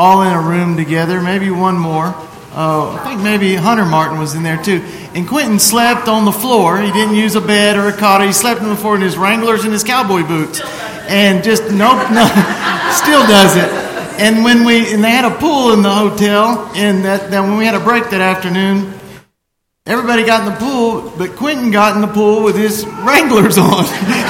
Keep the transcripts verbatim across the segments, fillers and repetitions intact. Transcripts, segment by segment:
all in a room together, maybe one more. Uh, I think maybe Hunter Martin was in there too. And Quentin slept on the floor. He didn't use a bed or a cot. He slept on the floor in his Wranglers and his cowboy boots. And just, nope, no, still does it. And when we, and they had a pool in the hotel, and that, that when we had a break that afternoon, everybody got in the pool, but Quentin got in the pool with his Wranglers on.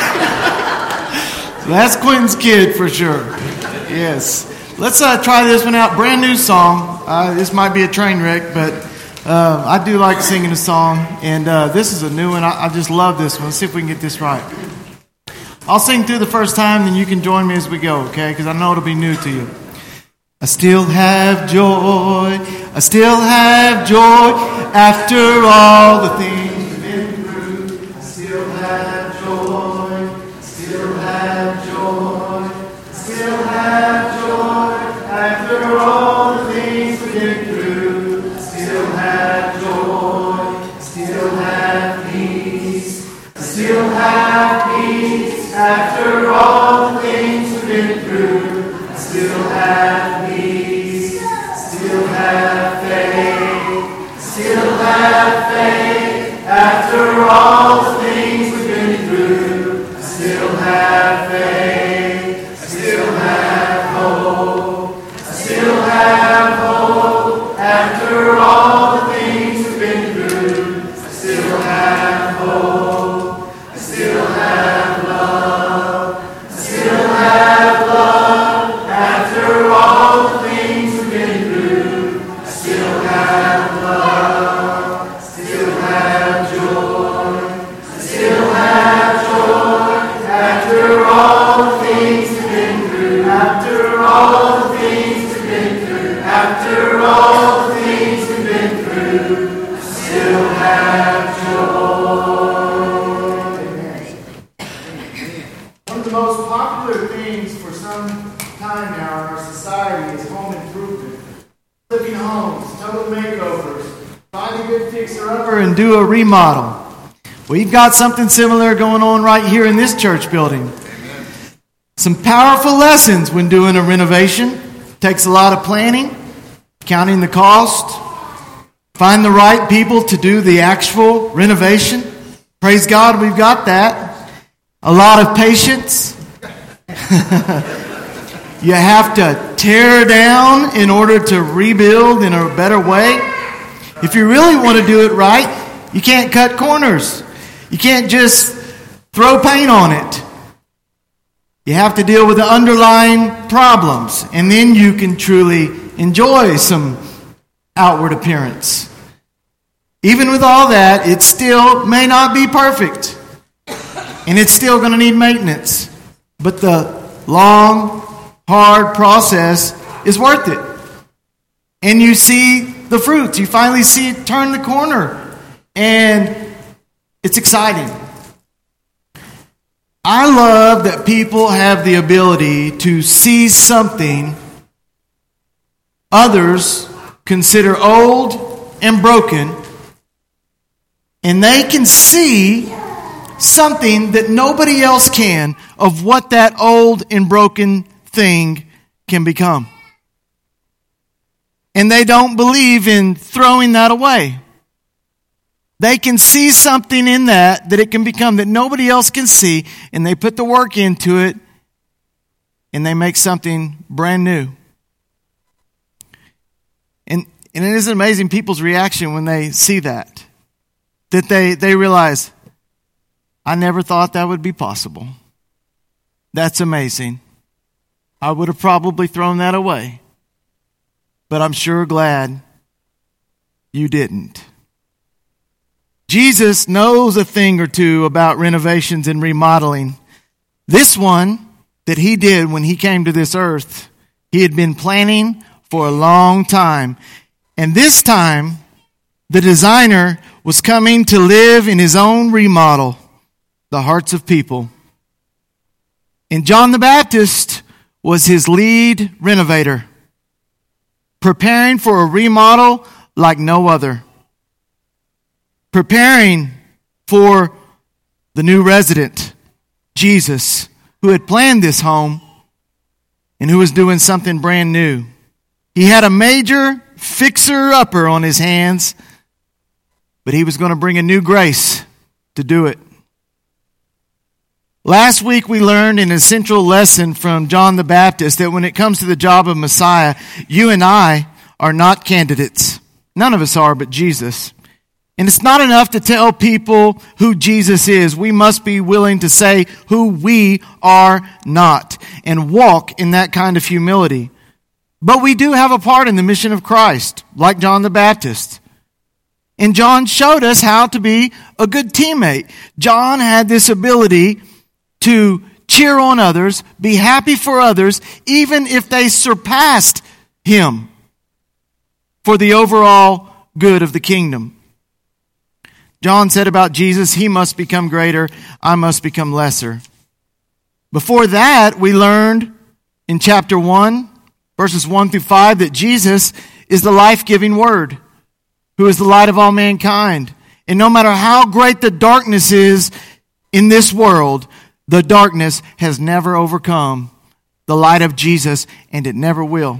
So that's Quentin's kid for sure. Yes. Let's uh, try this one out. Brand new song. Uh, this might be a train wreck, but uh, I do like singing a song. And uh, this is a new one. I, I just love this one. Let's see if we can get this right. I'll sing through the first time, then you can join me as we go, okay? Because I know it'll be new to you. I still have joy. I still have joy after all the things I've been through. I still have joy. I still have joy. I still have joy after all the things we've been through. I still have joy. I still have peace. I still have peace after all the things we've been through. I still have peace. Still have faith. Still have faith after all the things we've been through. I still have faith. I still have hope. I still have hope after all the things we've been through. I still have hope. I still have love. I still have love after all the things we've been through. I still have love. I still have joy. I still have joy after all the things we've been through. After all the things we've been through. After all the things we've been through. I still have joy. One of the most popular things for some time now in our society is home improvement. Flipping homes, total makeovers, find a good fixer-upper and do a remodel. We've got something similar going on right here in this church building. Some powerful lessons when doing a renovation. Takes a lot of planning, counting the cost, find the right people to do the actual renovation. Praise God, we've got that. A lot of patience. You have to tear down in order to rebuild in a better way. If you really want to do it right, you can't cut corners. You can't just throw paint on it. You have to deal with the underlying problems, and then you can truly enjoy some outward appearance. Even with all that, it still may not be perfect, and it's still going to need maintenance. But the long, hard process is worth it. And you see the fruits. You finally see it turn the corner. And it's exciting. I love that people have the ability to see something others consider old and broken, and they can see something that nobody else can of what that old and broken thing can become. And they don't believe in throwing that away. They can see something in that that it can become that nobody else can see, and they put the work into it, and they make something brand new. And and it is amazing people's reaction when they see that. That they, they realize, I never thought that would be possible. That's amazing. I would have probably thrown that away. But I'm sure glad you didn't. Jesus knows a thing or two about renovations and remodeling. This one that he did when he came to this earth, he had been planning for a long time. And this time, the designer was coming to live in his own remodel, the hearts of people. And John the Baptist was his lead renovator, preparing for a remodel like no other. Preparing for the new resident, Jesus, who had planned this home and who was doing something brand new. He had a major fixer-upper on his hands, but he was going to bring a new grace to do it. Last week we learned an essential lesson from John the Baptist that when it comes to the job of Messiah, you and I are not candidates. None of us are but Jesus. And it's not enough to tell people who Jesus is. We must be willing to say who we are not and walk in that kind of humility. But we do have a part in the mission of Christ, like John the Baptist. And John showed us how to be a good teammate. John had this ability to cheer on others, be happy for others, even if they surpassed him, for the overall good of the kingdom. John said about Jesus, he must become greater, I must become lesser. Before that, we learned in chapter one, verses one through five, that Jesus is the life-giving Word, who is the light of all mankind. And no matter how great the darkness is in this world, the darkness has never overcome the light of Jesus, and it never will.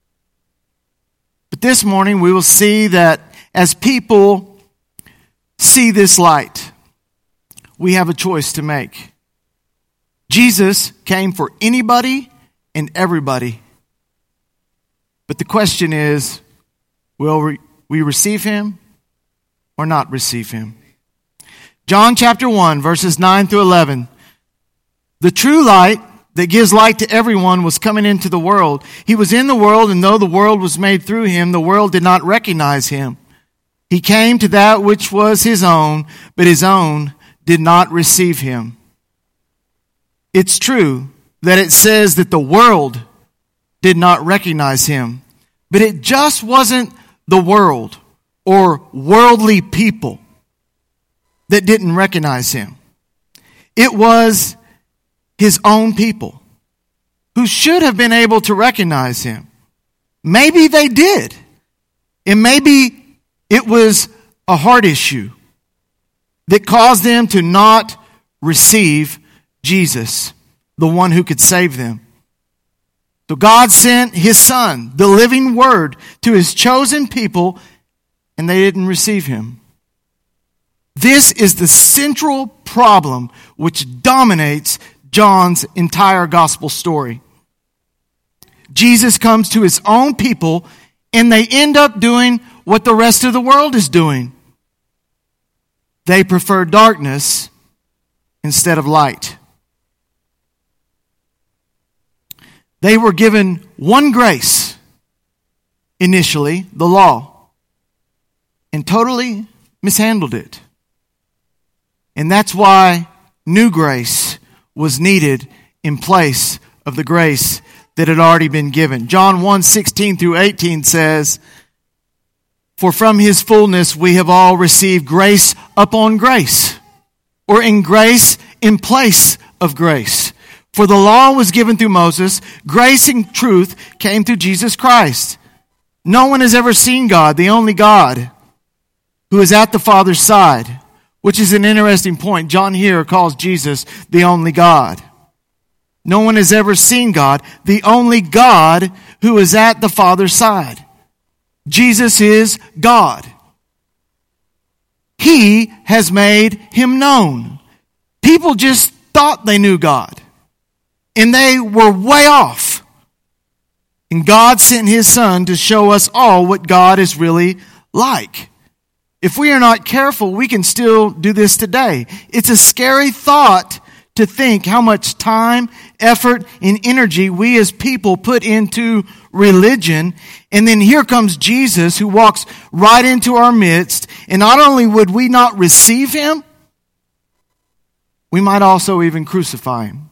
But this morning we will see that as people see this light, we have a choice to make. Jesus came for anybody and everybody. But the question is, will we receive him or not receive him? John chapter one, verses nine through eleven. The true light that gives light to everyone was coming into the world. He was in the world, and though the world was made through him, the world did not recognize him. He came to that which was his own, but his own did not receive him. It's true that it says that the world did not recognize him, but it just wasn't the world or worldly people that didn't recognize him. It was his own people who should have been able to recognize him. Maybe they did. And maybe it was a heart issue that caused them to not receive Jesus, the one who could save them. So God sent his Son, the living Word, to his chosen people, and they didn't receive him. This is the central problem which dominates John's entire gospel story. Jesus comes to his own people, and they end up doing what the rest of the world is doing. They prefer darkness instead of light. They were given one grace initially, the law, and totally mishandled it. And that's why new grace was needed in place of the grace that had already been given. John one, sixteen through eighteen says, "For from his fullness we have all received grace upon grace," or in grace in place of grace. For the law was given through Moses, grace and truth came through Jesus Christ. No one has ever seen God, the only God, who is at the Father's side. Which is an interesting point. John here calls Jesus the only God. No one has ever seen God, the only God who is at the Father's side. Jesus is God. He has made him known. People just thought they knew God, and they were way off. And God sent his Son to show us all what God is really like. If we are not careful, we can still do this today. It's a scary thought to think how much time, effort, and energy we as people put into religion. And then here comes Jesus who walks right into our midst. And not only would we not receive him, we might also even crucify him.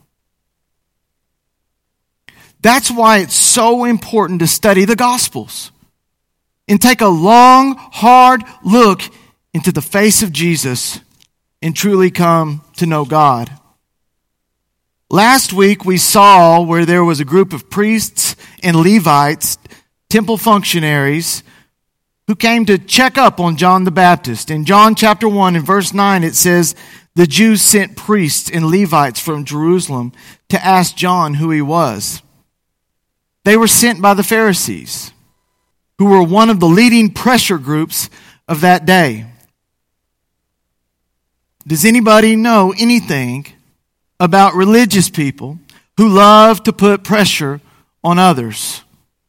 That's why it's so important to study the Gospels and take a long, hard look into the face of Jesus and truly come to know God. Last week we saw where there was a group of priests and Levites, temple functionaries, who came to check up on John the Baptist. In John chapter one and verse nine it says, the Jews sent priests and Levites from Jerusalem to ask John who he was. They were sent by the Pharisees. who were one of the leading pressure groups of that day. Does anybody know anything about religious people who love to put pressure on others?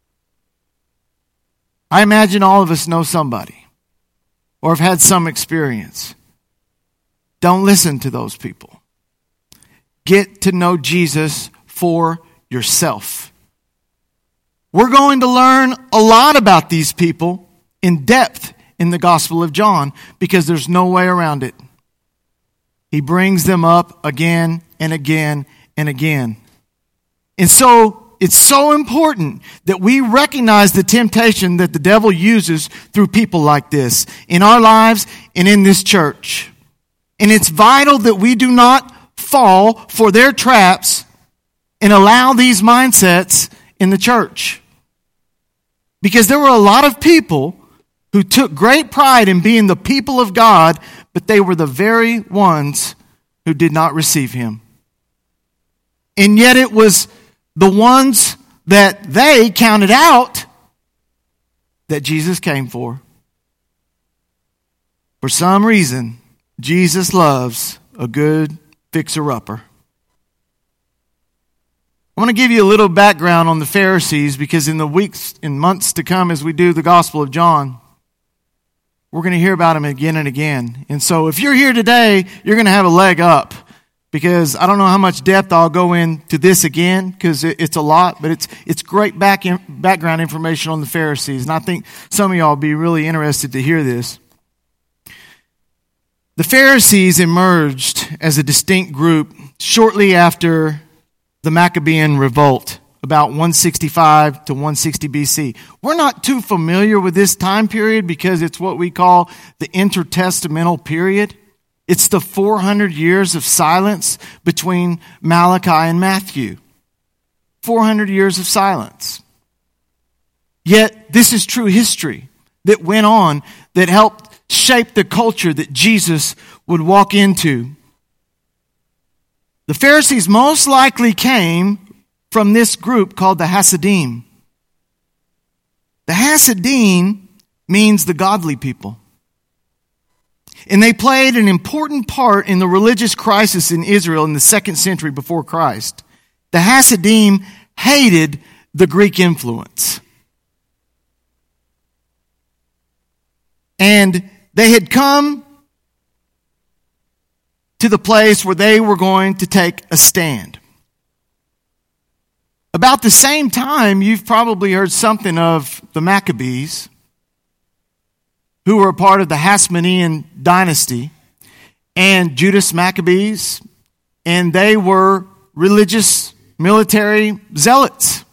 I imagine all of us know somebody or have had some experience. Don't listen to those people. Get to know Jesus for yourself. We're going to learn a lot about these people in depth in the Gospel of John because there's no way around it. He brings them up again and again and again. And so it's so important that we recognize the temptation that the devil uses through people like this in our lives and in this church. And it's vital that we do not fall for their traps and allow these mindsets in the church. Because there were a lot of people who took great pride in being the people of God, but they were the very ones who did not receive him. And yet it was the ones that they counted out that Jesus came for. For some reason, Jesus loves a good fixer-upper. I want to give you a little background on the Pharisees because in the weeks and months to come as we do the Gospel of John, we're going to hear about them again and again. And so if you're here today, you're going to have a leg up because I don't know how much depth I'll go into this again because it's a lot, but it's it's great back in, background information on the Pharisees. And I think some of y'all will be really interested to hear this. The Pharisees emerged as a distinct group shortly after the Maccabean revolt, about one sixty-five to one sixty B C. We're not too familiar with this time period because it's what we call the intertestamental period. It's the four hundred years of silence between Malachi and Matthew. four hundred years of silence. Yet this is true history that went on that helped shape the culture that Jesus would walk into. The Pharisees most likely came from this group called the Hasidim. The Hasidim means the godly people. And they played an important part in the religious crisis in Israel in the second century before Christ. The Hasidim hated the Greek influence. And they had come to the place where they were going to take a stand. About the same time, you've probably heard something of the Maccabees, who were a part of the Hasmonean dynasty, and Judas Maccabees, and they were religious military zealots.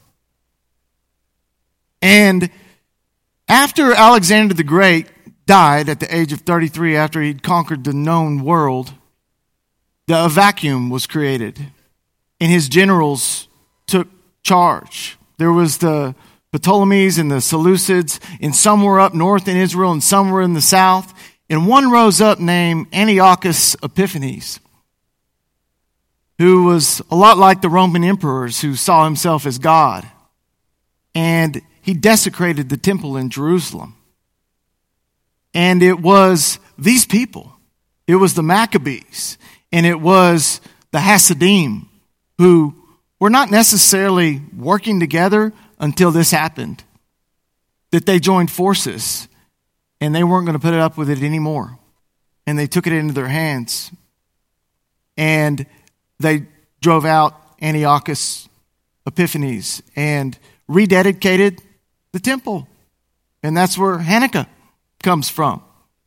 And after Alexander the Great died at the age of thirty-three, after he'd conquered the known world, the vacuum was created, and his generals took charge. There was the Ptolemies and the Seleucids, and some were up north in Israel, and some were in the south. And one rose up named Antiochus Epiphanes, who was a lot like the Roman emperors who saw himself as God. And he desecrated the temple in Jerusalem. And it was these people, it was the Maccabees, and it was the Hasidim who were not necessarily working together until this happened. That they joined forces and they weren't going to put it up with it anymore. And they took it into their hands. And they drove out Antiochus Epiphanes and rededicated the temple. And that's where Hanukkah comes from.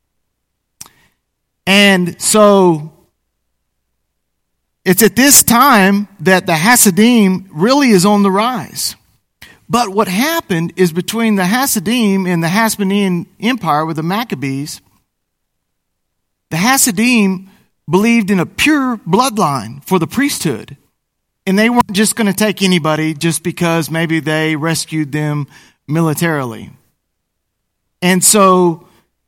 And so it's at this time that the Hasidim really is on the rise. But what happened is between the Hasidim and the Hasmonean Empire with the Maccabees, the Hasidim believed in a pure bloodline for the priesthood. And they weren't just going to take anybody just because maybe they rescued them militarily. And so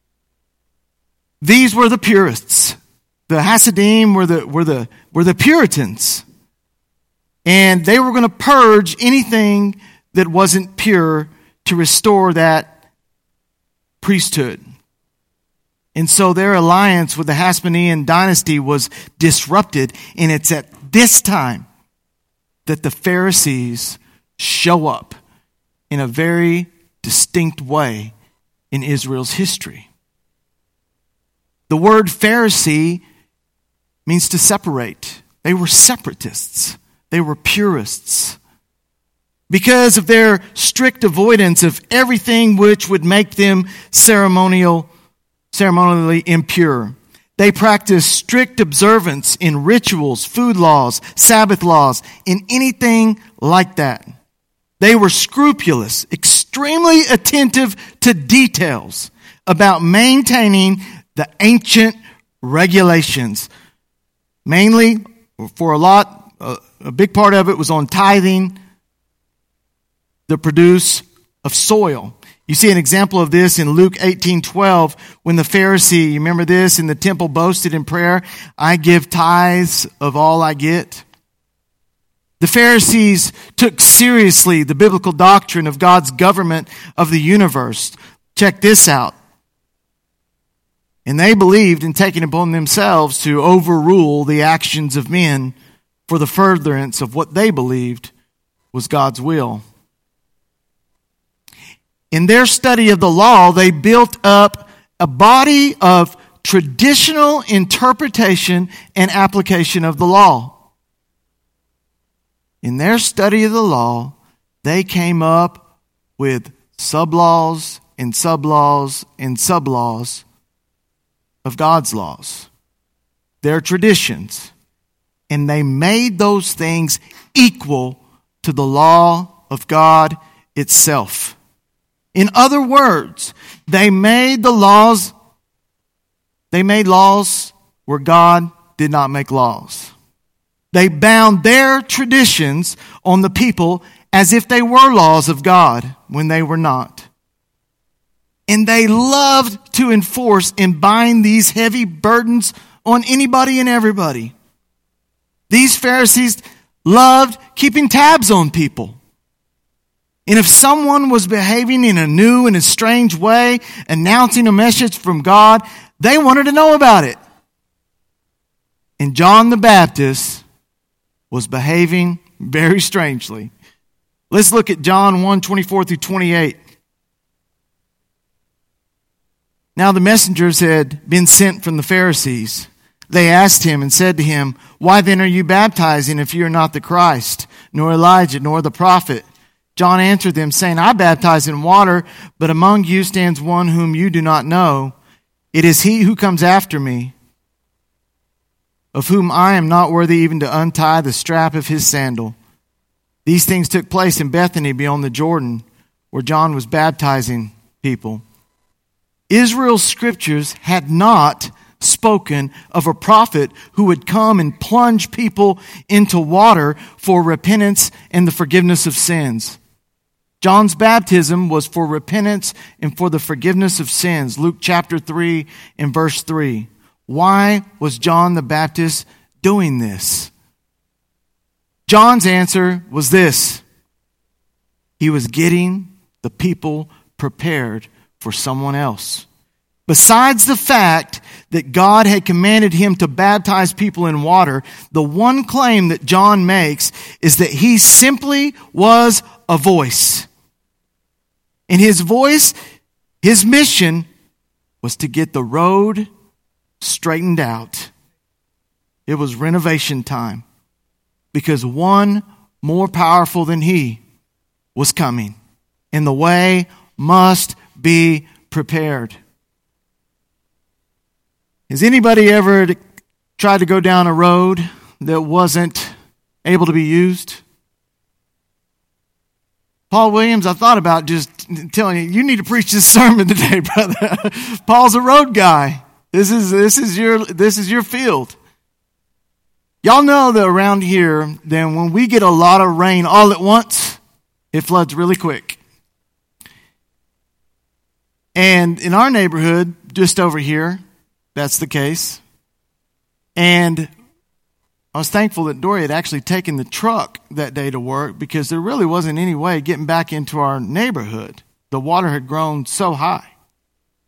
these were the purists. The Hasidim were the were the were the Puritans. And they were going to purge anything that wasn't pure to restore that priesthood. And so their alliance with the Hasmonean dynasty was disrupted, and it's at this time that the Pharisees show up in a very distinct way in Israel's history. The word Pharisee means to separate. They were separatists. They were purists. Because of their strict avoidance of everything which would make them ceremonial, ceremonially impure. They practiced strict observance in rituals, food laws, Sabbath laws, in anything like that. They were scrupulous, extremely attentive to details about maintaining the ancient regulations. Mainly, for a lot, a, a big part of it was on tithing the produce of soil. You see an example of this in Luke eighteen twelve when the Pharisee, you remember this, in the temple boasted in prayer, I give tithes of all I get. The Pharisees took seriously the biblical doctrine of God's government of the universe. Check this out. And they believed in taking upon themselves to overrule the actions of men for the furtherance of what they believed was God's will. In their study of the law, they built up a body of traditional interpretation and application of the law. In their study of the law, they came up with sub-laws and sub-laws and sub-laws of God's laws, their traditions, and they made those things equal to the law of God itself. In other words, they made the laws, they made laws where God did not make laws. They bound their traditions on the people as if they were laws of God when they were not. And they loved to enforce and bind these heavy burdens on anybody and everybody. These Pharisees loved keeping tabs on people. And if someone was behaving in a new and a strange way, announcing a message from God, they wanted to know about it. And John the Baptist was behaving very strangely. Let's look at John one, twenty-four through twenty-eight. Now the messengers had been sent from the Pharisees. They asked him and said to him, why then are you baptizing if you are not the Christ, nor Elijah, nor the prophet? John answered them, saying, I baptize in water, but among you stands one whom you do not know. It is he who comes after me, of whom I am not worthy even to untie the strap of his sandal. These things took place in Bethany beyond the Jordan, where John was baptizing people. Israel's scriptures had not spoken of a prophet who would come and plunge people into water for repentance and the forgiveness of sins. John's baptism was for repentance and for the forgiveness of sins. Luke chapter three and verse three. Why was John the Baptist doing this? John's answer was this. He was getting the people prepared for someone else. Besides the fact that God had commanded him to baptize people in water, the one claim that John makes is that he simply was a voice. And his voice, his mission, was to get the road straightened out. It was renovation time because one more powerful than he was coming, and the way must be prepared. Has anybody ever tried to go down a road that wasn't able to be used? Paul Williams, I thought about just telling you, you need to preach this sermon today, brother. Paul's a road guy. This is this is your this is your field. Y'all know that around here, then when we get a lot of rain all at once, it floods really quick. And in our neighborhood, just over here, that's the case. And I was thankful that Dory had actually taken the truck that day to work because there really wasn't any way getting back into our neighborhood. The water had grown so high.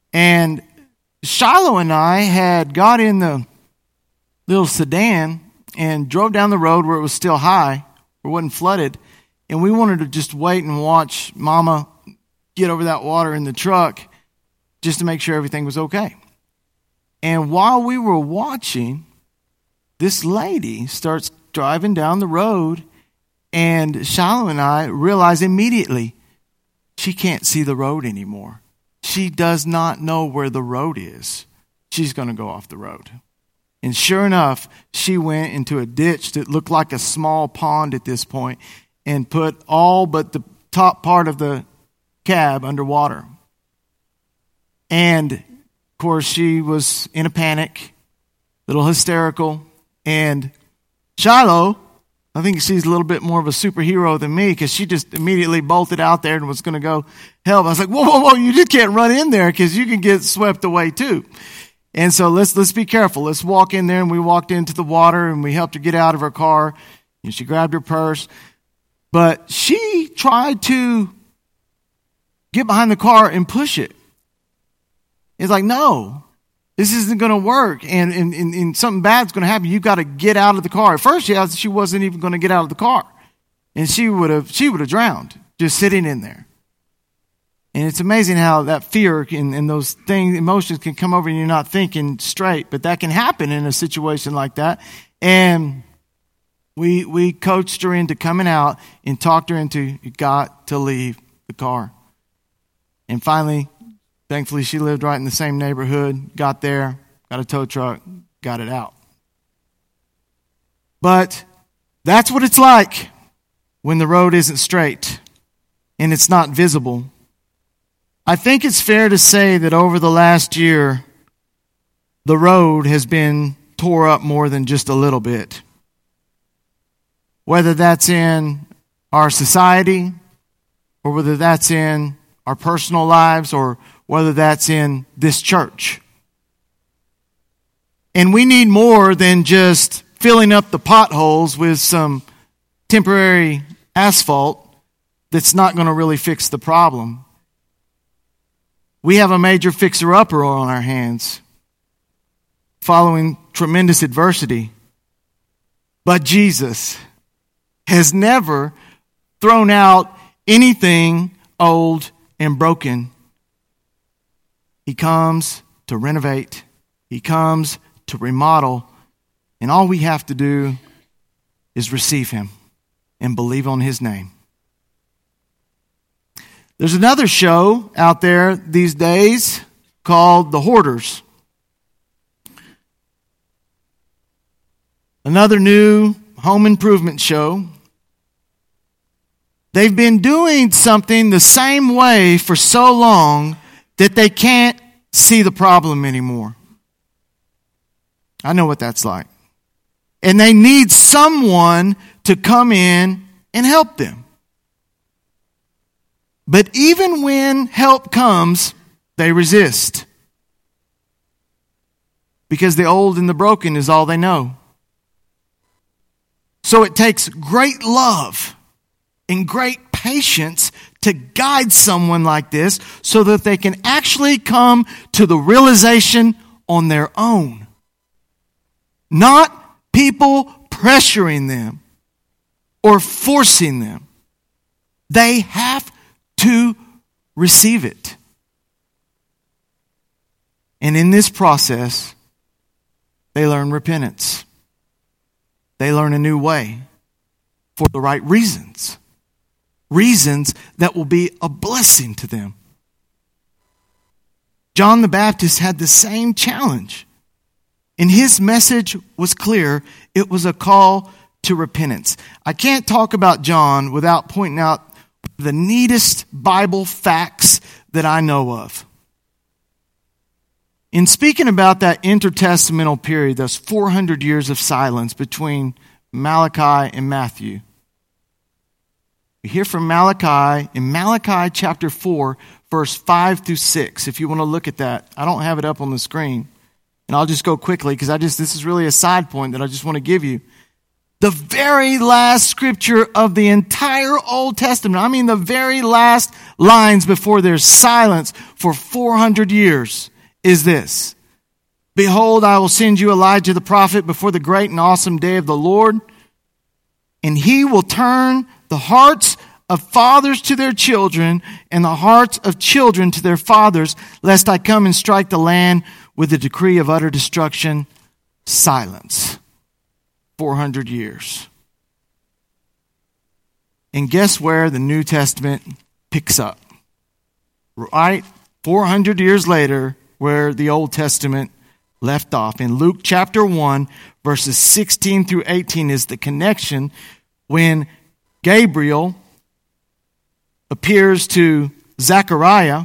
And Shiloh and I had got in the little sedan and drove down the road where it was still high, where it wasn't flooded. And we wanted to just wait and watch Mama get over that water in the truck just to make sure everything was okay. And while we were watching, this lady starts driving down the road, and Shiloh and I realize immediately she can't see the road anymore. She does not know where the road is. She's going to go off the road. And sure enough, she went into a ditch that looked like a small pond at this point and put all but the top part of the cab underwater. And, of course, she was in a panic, a little hysterical. And Shiloh, I think she's a little bit more of a superhero than me, because she just immediately bolted out there and was going to go help. I was like, whoa, whoa, whoa, you just can't run in there because you can get swept away too. And so let's let's be careful. Let's walk in there. And we walked into the water and we helped her get out of her car. And she grabbed her purse. But she tried to get behind the car and push it. It's like, no, this isn't going to work. And, and, and, and something bad's going to happen. You've got to get out of the car. At first, she, she wasn't even going to get out of the car. And she would have she would have drowned just sitting in there. And it's amazing how that fear and, and those things, emotions can come over and you're not thinking straight. But that can happen in a situation like that. And we we coached her into coming out and talked her into, you got to leave the car. And finally, thankfully, she lived right in the same neighborhood, got there, got a tow truck, got it out. But that's what it's like when the road isn't straight and it's not visible. I think it's fair to say that over the last year, the road has been tore up more than just a little bit. Whether that's in our society, or whether that's in our personal lives, or whether that's in this church. And we need more than just filling up the potholes with some temporary asphalt that's not going to really fix the problem. We have a major fixer-upper on our hands, following tremendous adversity. But Jesus has never thrown out anything old and broken. He comes to renovate. He comes to remodel. And all we have to do is receive him and believe on his name. There's another show out there these days called The Hoarders. Another new home improvement show. They've been doing something the same way for so long that they can't see the problem anymore. I know what that's like. And they need someone to come in and help them. But even when help comes, they resist. Because the old and the broken is all they know. So it takes great love and great patience to guide someone like this so that they can actually come to the realization on their own. Not people pressuring them or forcing them. They have to receive it. And in this process, they learn repentance. They learn a new way for the right reasons. Reasons that will be a blessing to them. John the Baptist had the same challenge. And his message was clear. It was a call to repentance. I can't talk about John without pointing out the neatest Bible facts that I know of. In speaking about that intertestamental period, those four hundred years of silence between Malachi and Matthew, we hear from Malachi in Malachi chapter four, verse five through six. If you want to look at that, I don't have it up on the screen. And I'll just go quickly because I just this is really a side point that I just want to give you. The very last scripture of the entire Old Testament. I mean, the very last lines before there's silence for four hundred years is this. Behold, I will send you Elijah the prophet before the great and awesome day of the Lord, and he will turn the hearts of fathers to their children and the hearts of children to their fathers, lest I come and strike the land with a decree of utter destruction. Silence. four hundred years. And guess where the New Testament picks up? Right? four hundred years later, where the Old Testament left off. In Luke chapter one, verses sixteen through eighteen is the connection when Gabriel appears to Zechariah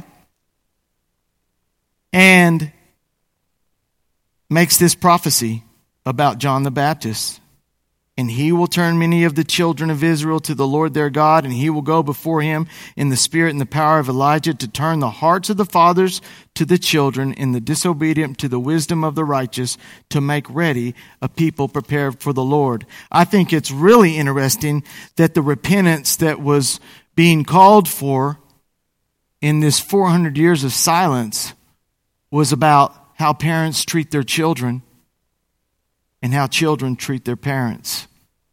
and makes this prophecy about John the Baptist. And he will turn many of the children of Israel to the Lord their God, and he will go before him in the spirit and the power of Elijah to turn the hearts of the fathers to the children and the disobedient to the wisdom of the righteous, to make ready a people prepared for the Lord. I think it's really interesting that the repentance that was being called for in this four hundred years of silence was about how parents treat their children and how children treat their parents.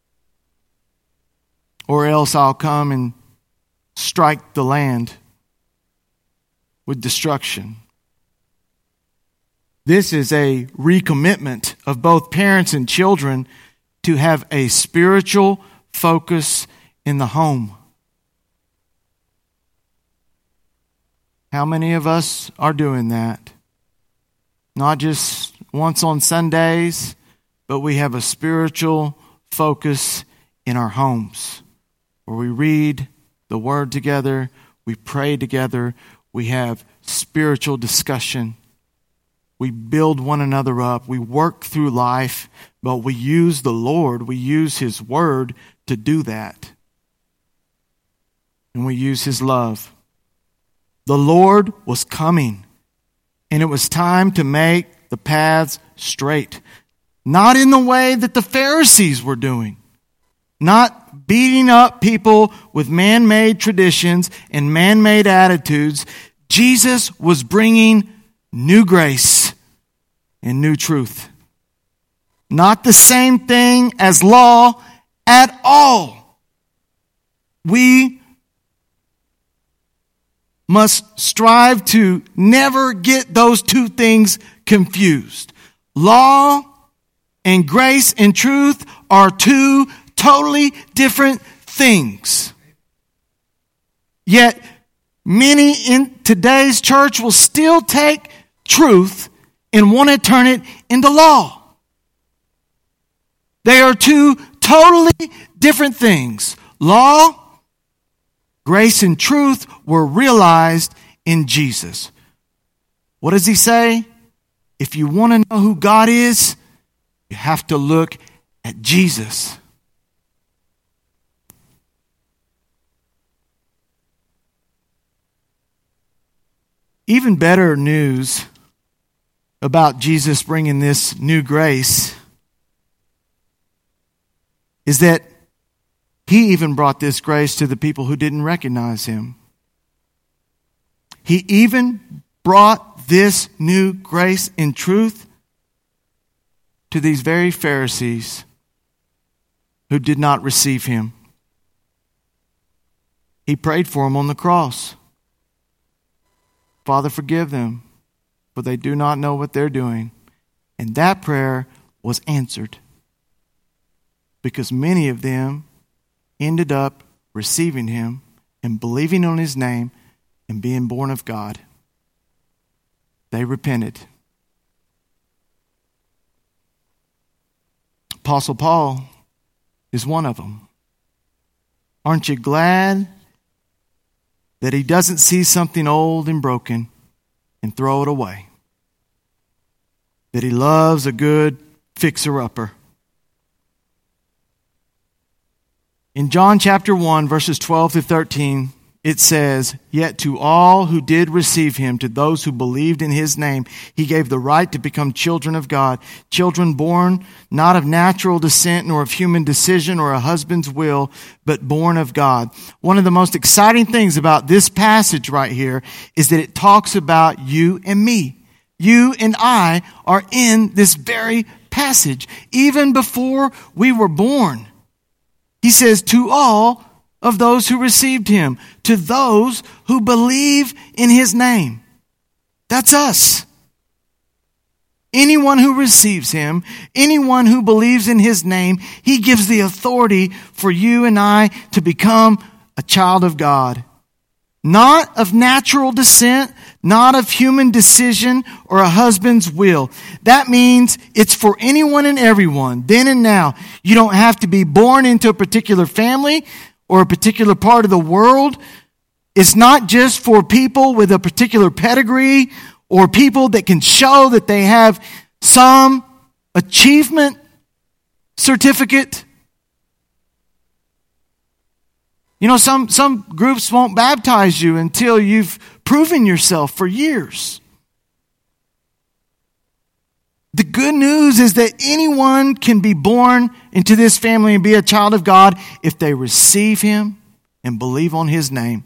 Or else I'll come and strike the land with destruction. This is a recommitment of both parents and children to have a spiritual focus in the home. How many of us are doing that? Not just once on Sundays, but we have a spiritual focus in our homes where we read the Word together, we pray together, we have spiritual discussion, we build one another up, we work through life, but we use the Lord, we use His Word to do that. And we use His love. The Lord was coming, and it was time to make the paths straight. Not in the way that the Pharisees were doing. Not beating up people with man-made traditions and man-made attitudes. Jesus was bringing new grace and new truth. Not the same thing as law at all. We must strive to never get those two things confused. Law and grace and truth are two totally different things. Yet, many in today's church will still take truth and want to turn it into law. They are two totally different things. Law, grace, and truth were realized in Jesus. What does he say? If you want to know who God is, you have to look at Jesus. Even better news about Jesus bringing this new grace is that he even brought this grace to the people who didn't recognize him. He even brought this new grace and truth to these very Pharisees who did not receive him. He prayed for them on the cross. Father, forgive them, for they do not know what they're doing. And that prayer was answered because many of them ended up receiving him and believing on his name and being born of God. They repented. Apostle Paul is one of them. Aren't you glad that he doesn't see something old and broken and throw it away? That he loves a good fixer-upper. In John chapter one, verses twelve through thirteen, it says, "Yet to all who did receive him, to those who believed in his name, he gave the right to become children of God, children born not of natural descent, nor of human decision or a husband's will, but born of God." One of the most exciting things about this passage right here is that it talks about you and me. You and I are in this very passage. Even before we were born, he says, "To all of those who received him, to those who believe in his name." That's us. Anyone who receives him, anyone who believes in his name, he gives the authority for you and I to become a child of God. Not of natural descent, not of human decision or a husband's will. That means it's for anyone and everyone, then and now. You don't have to be born into a particular family or a particular part of the world. It's not just for people with a particular pedigree or people that can show that they have some achievement certificate. You know, some, some groups won't baptize you until you've proven yourself for years. The good news is that anyone can be born into this family and be a child of God if they receive him and believe on his name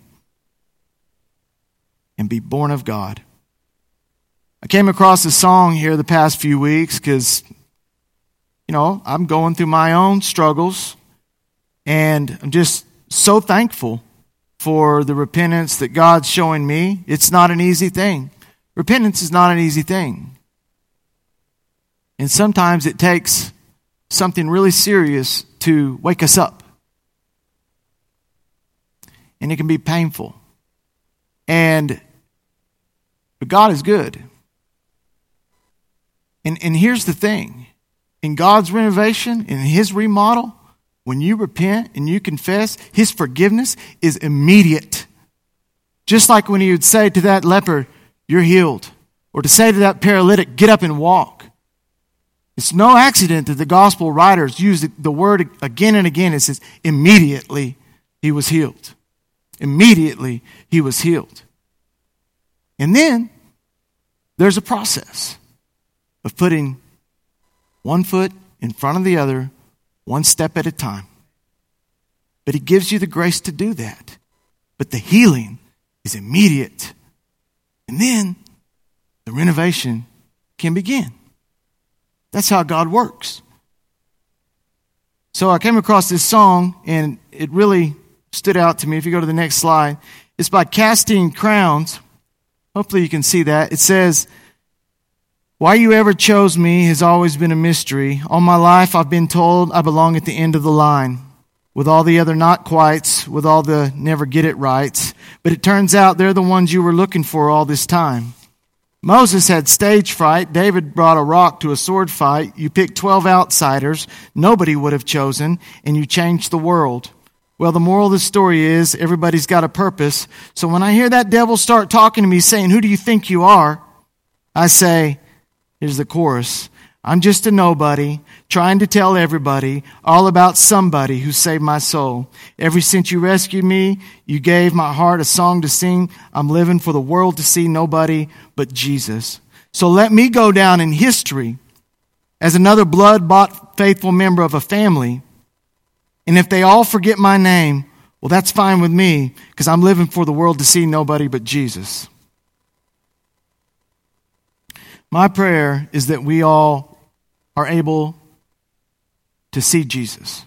and be born of God. I came across a song here the past few weeks because, you know, I'm going through my own struggles, and I'm just so thankful for the repentance that God's showing me. It's not an easy thing. Repentance is not an easy thing. And sometimes it takes something really serious to wake us up. And it can be painful. And but God is good. And and here's the thing. In God's renovation, in his remodel, when you repent and you confess, his forgiveness is immediate. Just like when he would say to that leper, "You're healed." Or to say to that paralytic, "Get up and walk." It's no accident that the gospel writers use the word again and again. It says, immediately he was healed. Immediately he was healed. And then there's a process of putting one foot in front of the other, one step at a time. But he gives you the grace to do that. But the healing is immediate. And then the renovation can begin. That's how God works. So I came across this song, and it really stood out to me. If you go to the next slide, it's by Casting Crowns. Hopefully you can see that. It says, "Why you ever chose me has always been a mystery. All my life I've been told I belong at the end of the line, with all the other not quites, with all the never get it rights. But it turns out they're the ones you were looking for all this time. Moses had stage fright. David brought a rock to a sword fight. You picked twelve outsiders nobody would have chosen, and you changed the world. Well, the moral of the story is everybody's got a purpose. So when I hear that devil start talking to me saying, 'Who do you think you are?' I say," here's the chorus, "I'm just a nobody trying to tell everybody all about somebody who saved my soul. Ever since you rescued me, you gave my heart a song to sing. I'm living for the world to see, nobody but Jesus. So let me go down in history as another blood-bought faithful member of a family. And if they all forget my name, well, that's fine with me, because I'm living for the world to see nobody but Jesus." My prayer is that we all are able to see Jesus.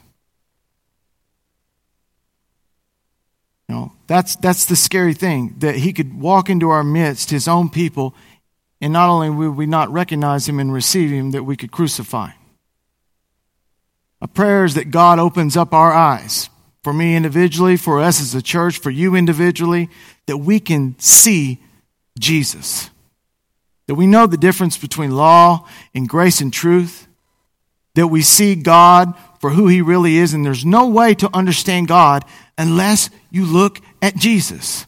You know, that's that's the scary thing, that he could walk into our midst, his own people, and not only would we not recognize him and receive him, that we could crucify him. My prayer is that God opens up our eyes, for me individually, for us as a church, for you individually, that we can see Jesus. That we know the difference between law and grace and truth. That we see God for who he really is, and there's no way to understand God unless you look at Jesus.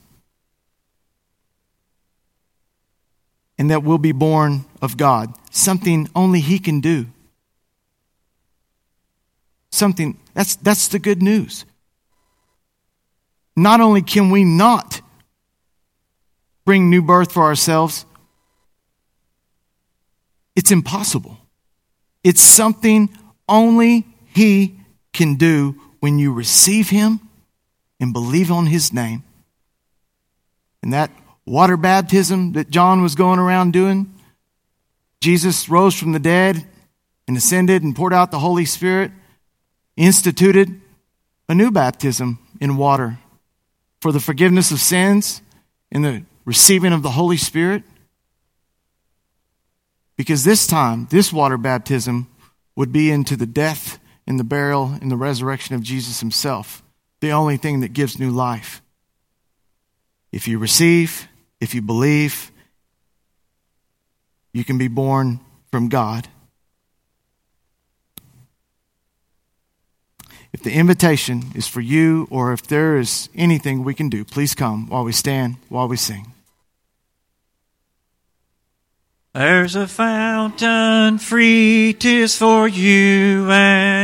And that we'll be born of God. Something only he can do. Something, that's that's the good news. not only can we not bring new birth for ourselves, it's impossible. It's something only He can do when you receive Him and believe on His name. And that water baptism that John was going around doing, Jesus rose from the dead and ascended and poured out the Holy Spirit, instituted a new baptism in water for the forgiveness of sins and the receiving of the Holy Spirit. Because this time, this water baptism would be into the death and the burial and the resurrection of Jesus Himself, the only thing that gives new life. If you receive, if you believe, you can be born from God. If the invitation is for you, or if there is anything we can do, please come while we stand, while we sing. There's a fountain free, 'tis for you and